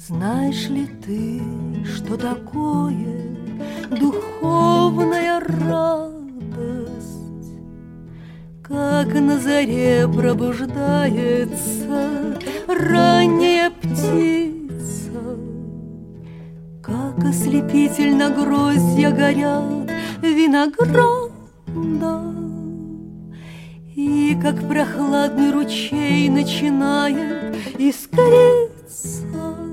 Знаешь ли ты, что такое духовная радость? Как на заре пробуждается ранняя птица, как ослепительно гроздья горят винограда, и как прохладный ручей начинает искриться.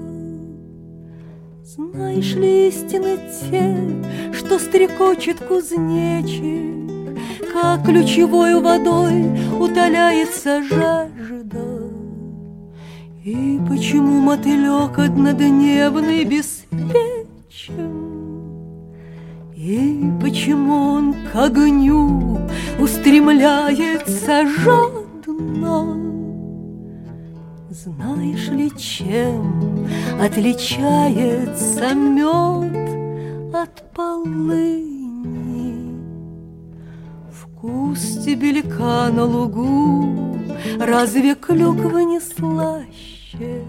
Знаешь ли истины те, что стрекочет кузнечик, как ключевой водой утоляется жажда? И почему мотылек однодневный беспечен? И почему он к огню устремляется жадно? Знаешь ли, чем отличается мед от полыни? Вкус стебелька на лугу, разве клюква не слаще?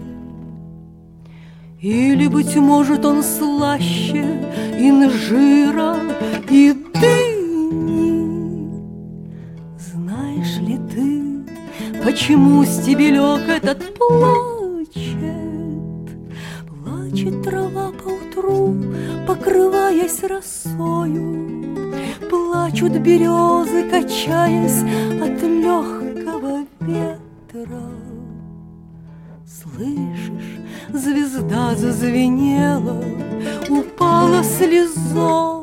Или, быть может, он слаще инжира и дыни? Знаешь ли ты, почему стебелек этот плачет? Плачет трава поутру, покрываясь росою, плачут березы, качаясь от легкого ветра. Слышишь, звезда зазвенела, упала слезою,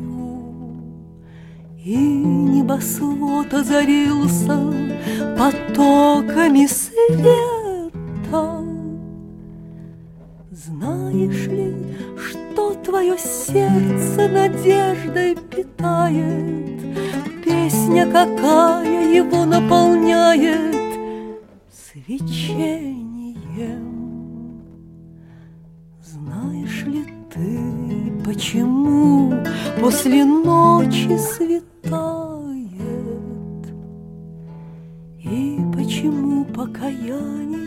и небосвод озарился потоками света. Знаешь ли, что твое сердце надеждой питает? Песня какая его наполняет свечением. Знаешь ли ты, почему после ночи светает? И почему покаяние